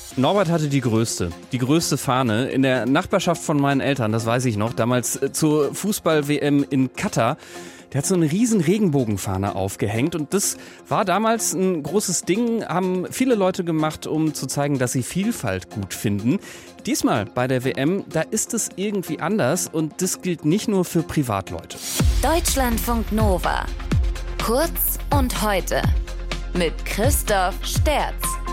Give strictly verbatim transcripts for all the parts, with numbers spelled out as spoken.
Norbert hatte die größte, die größte Fahne in der Nachbarschaft von meinen Eltern, das weiß ich noch, damals zur Fußball-W M in Katar. Der hat so eine riesen Regenbogenfahne aufgehängt und das war damals ein großes Ding, haben viele Leute gemacht, um zu zeigen, dass sie Vielfalt gut finden. Diesmal bei der W M, da ist es irgendwie anders und das gilt nicht nur für Privatleute. Deutschlandfunk Nova. Kurz und heute mit Christoph Sterz.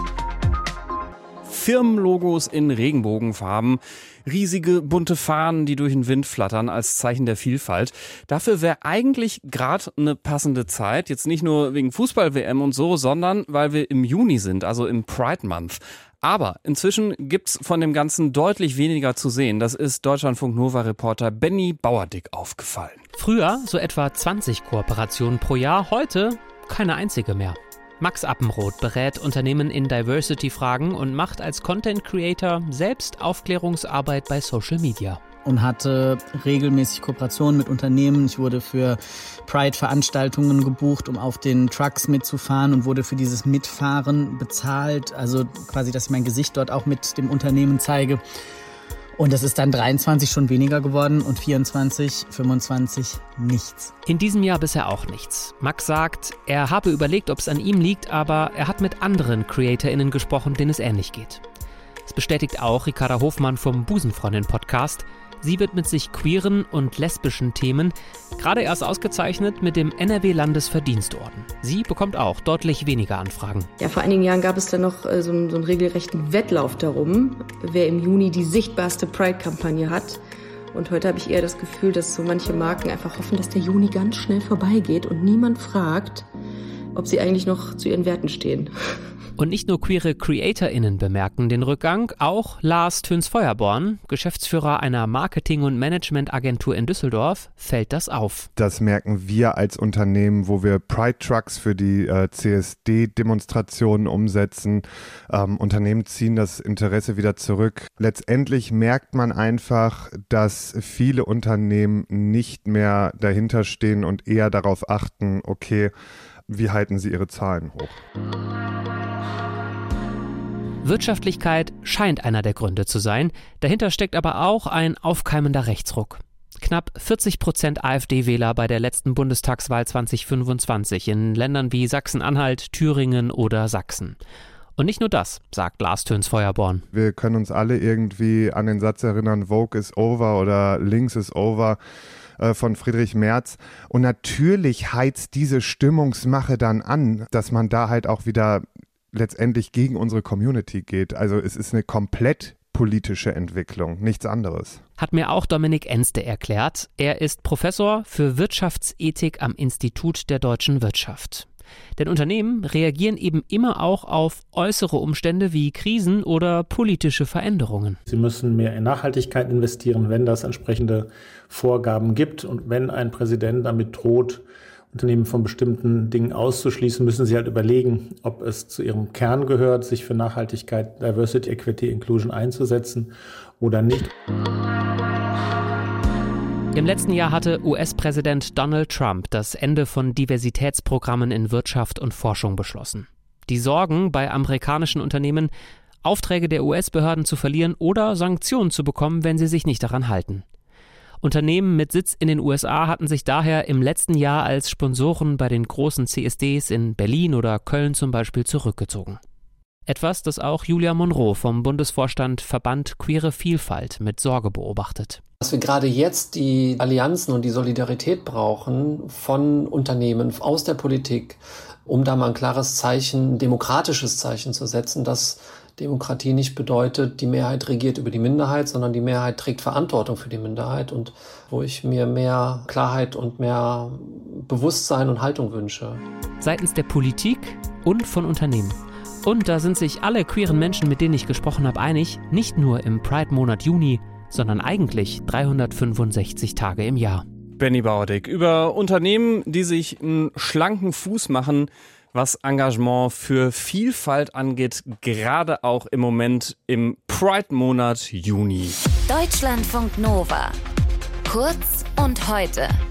Firmenlogos in Regenbogenfarben, riesige bunte Fahnen, die durch den Wind flattern als Zeichen der Vielfalt. Dafür wäre eigentlich gerade eine passende Zeit, jetzt nicht nur wegen Fußball-W M und so, sondern weil wir im Juni sind, also im Pride Month. Aber inzwischen gibt's von dem Ganzen deutlich weniger zu sehen. Das ist Deutschlandfunk-Nova-Reporter Benny Bauerdick aufgefallen. Früher so etwa zwanzig Kooperationen pro Jahr, heute keine einzige mehr. Max Appenroth berät Unternehmen in Diversity-Fragen und macht als Content-Creator selbst Aufklärungsarbeit bei Social Media. Und hatte regelmäßig Kooperationen mit Unternehmen. Ich wurde für Pride-Veranstaltungen gebucht, um auf den Trucks mitzufahren und wurde für dieses Mitfahren bezahlt. Also quasi, dass ich mein Gesicht dort auch mit dem Unternehmen zeige. Und das ist dann dreiundzwanzig schon weniger geworden und vierundzwanzig, fünfundzwanzig nichts. In diesem Jahr bisher auch nichts. Max sagt, er habe überlegt, ob es an ihm liegt, aber er hat mit anderen CreatorInnen gesprochen, denen es ähnlich geht. Das bestätigt auch Ricarda Hofmann vom Busenfreundin-Podcast. Sie widmet sich queeren und lesbischen Themen, gerade erst ausgezeichnet mit dem N R W-Landesverdienstorden. Sie bekommt auch deutlich weniger Anfragen. Ja, vor einigen Jahren gab es dann noch äh, so, einen, so einen regelrechten Wettlauf darum, wer im Juni die sichtbarste Pride-Kampagne hat. Und heute habe ich eher das Gefühl, dass so manche Marken einfach hoffen, dass der Juni ganz schnell vorbeigeht und niemand fragt, ob sie eigentlich noch zu ihren Werten stehen. Und nicht nur queere CreatorInnen bemerken den Rückgang, auch Lars Töns-Feuerborn, Geschäftsführer einer Marketing- und Managementagentur in Düsseldorf, fällt das auf. Das merken wir als Unternehmen, wo wir Pride-Trucks für die äh, C S D-Demonstrationen umsetzen. Ähm, Unternehmen ziehen das Interesse wieder zurück. Letztendlich merkt man einfach, dass viele Unternehmen nicht mehr dahinter stehen und eher darauf achten, okay, wie halten sie ihre Zahlen hoch? Wirtschaftlichkeit scheint einer der Gründe zu sein. Dahinter steckt aber auch ein aufkeimender Rechtsruck. Knapp vierzig Prozent AfD-Wähler bei der letzten Bundestagswahl zwanzig fünfundzwanzig in Ländern wie Sachsen-Anhalt, Thüringen oder Sachsen. Und nicht nur das, sagt Lars Töns-Feuerborn. Wir können uns alle irgendwie an den Satz erinnern, Vogue is over oder Links is over von Friedrich Merz. Und natürlich heizt diese Stimmungsmache dann an, dass man da halt auch wieder letztendlich gegen unsere Community geht. Also es ist eine komplett politische Entwicklung, nichts anderes. Hat mir auch Dominik Enste erklärt. Er ist Professor für Wirtschaftsethik am Institut der deutschen Wirtschaft. Denn Unternehmen reagieren eben immer auch auf äußere Umstände wie Krisen oder politische Veränderungen. Sie müssen mehr in Nachhaltigkeit investieren, wenn das entsprechende Vorgaben gibt. Und wenn ein Präsident damit droht, Unternehmen von bestimmten Dingen auszuschließen, müssen sie halt überlegen, ob es zu ihrem Kern gehört, sich für Nachhaltigkeit, Diversity, Equity, Inclusion einzusetzen oder nicht. Im letzten Jahr hatte U S-Präsident Donald Trump das Ende von Diversitätsprogrammen in Wirtschaft und Forschung beschlossen. Die Sorgen bei amerikanischen Unternehmen, Aufträge der U S-Behörden zu verlieren oder Sanktionen zu bekommen, wenn sie sich nicht daran halten. Unternehmen mit Sitz in den U S A hatten sich daher im letzten Jahr als Sponsoren bei den großen C S Ds in Berlin oder Köln zum Beispiel zurückgezogen. Etwas, das auch Julia Monroe vom Bundesvorstand Verband Queere Vielfalt mit Sorge beobachtet. Dass wir gerade jetzt die Allianzen und die Solidarität brauchen von Unternehmen, aus der Politik, um da mal ein klares Zeichen, ein demokratisches Zeichen zu setzen, dass Demokratie nicht bedeutet, die Mehrheit regiert über die Minderheit, sondern die Mehrheit trägt Verantwortung für die Minderheit und wo ich mir mehr Klarheit und mehr Bewusstsein und Haltung wünsche. Seitens der Politik und von Unternehmen. Und da sind sich alle queeren Menschen, mit denen ich gesprochen habe, einig, nicht nur im Pride-Monat Juni, sondern eigentlich dreihundertfünfundsechzig Tage im Jahr. Benny Bauerdick über Unternehmen, die sich einen schlanken Fuß machen, was Engagement für Vielfalt angeht, gerade auch im Moment im Pride-Monat Juni. Deutschlandfunk Nova. Kurz und heute.